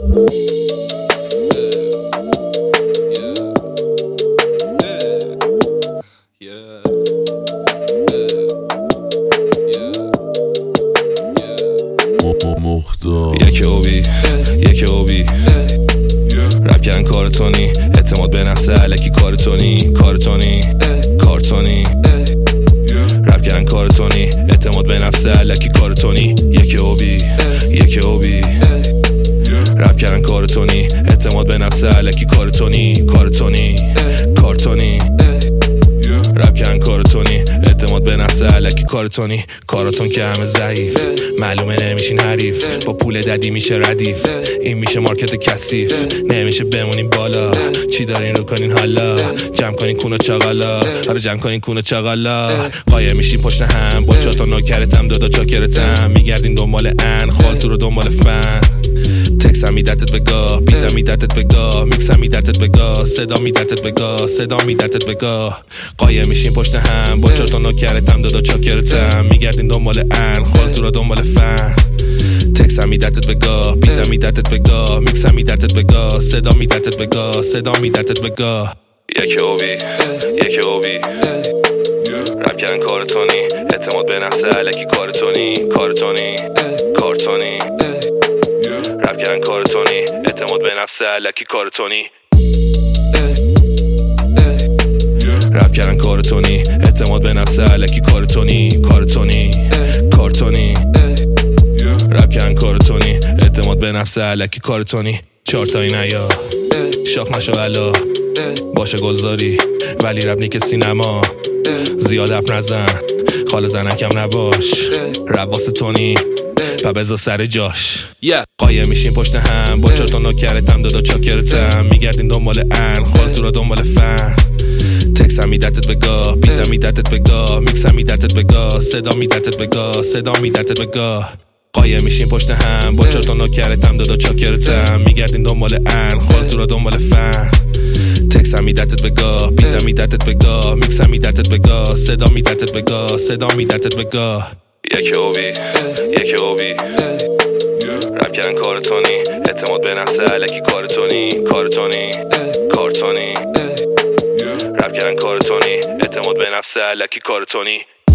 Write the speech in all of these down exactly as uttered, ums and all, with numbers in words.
یکی اوبی یکی اوبی رپ کردن کارتونی، اعتماد به نفس الکی کارتونی کارتونی کارتونی رپ کردن کارتونی، اعتماد به نفس الکی کارتونی. یکی اوبی یکی اوبی رپ کردن کارتونی، اعتماد به نفس الکی کارتونی کارتونی کارتونی رپ کردن کارتونی، اعتماد به نفس الکی کارتونی. کارتون که همه ضعیف، معلومه نمیشین حریف، با پول ددی میشه ردیف، این میشه مارکت کثیف، نمیشه بمونین بالا. چی دارین رو کنین حالا؟ جمع کنین کونو چاقالا، آره جمع کنین کونو چاقالا. قایم میشین پشت هم، با چاتا نوکرتم دادا چاکرتم، میگردین دنبال ان خالتو رو دنبال فن. تکسم میدتت بگاه، بیتم میدتت بگاه، میکسم میدتت بگاه، صدا میدتت بگاه، صدا میدتت بگاه. قایم میشین پشت هم، با چاتا نوکرتم دادا چاکرتم، میگردین دنبال ان خالتو رو دنبال فن. تکسم میدتت بگاه، بیتم میدتت بگاه، میکسم میدتت بگاه، صدا میدتت بگاه، صدا میدتت بگاه. یکی اوبی یکی اوبی رپ کردن کارتونی، اعتماد به نفس الکی کارتونی کارتونی کارتونی رپ کردن کارتونی، اعتماد به نفس الکی کارتونی. رپ کردن کارتونی، اعتماد به نفس الکی کارتونی کارتونی کارتونی رپ کردن کارتونی، اعتماد به نفس الکی کارتونی. چهار تایی نیا شاخ نشو الا، باشه گلزاری ولی رپ نیک سینما. زیاد حرف نزن خال زنکم نباش، رپ واسه تونی و بذار سر جاش. yeah. قایم میشین پشت هم، با چارتا نوکرتم دادا چاکرتم، میگردین دنبال ان خالتو رو دنبال فن. تکسم میدتت بگاه، بیتم میدتت بگاه، میکسم میدتت بگاه، صدا میدتت بگاه، صدا میدتت بگاه. قایم میشین پشت هم، با چارتا نوکرتم دادا چاکرتم، میگردین دنبال ان خالتو رو دنبال فن. تکسم میدتت بگاه، بیتم میدتت بگاه، میکسم میدتت بگاه، صدا میدتت بگاه، صدا میدتت بگاه. یکی اوبی یکی اوبی رپ کردن کارتونی، اعتماد به نفس الکی کارتونی کارتونی کارتونی رپ کردن کارتونی، اعتماد به نفس الکی کارتونی.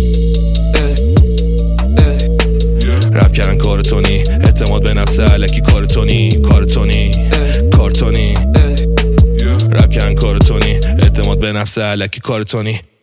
رپ کردن کارتونی، اعتماد به نفس الکی کارتونی کارتونی کارتونی رپ کردن کارتونی، اعتماد به نفس الکی کارتونی.